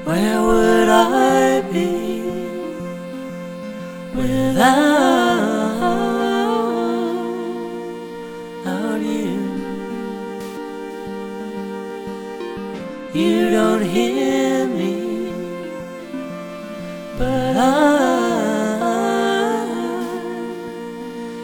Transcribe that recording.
Where would I be without you? You don't hear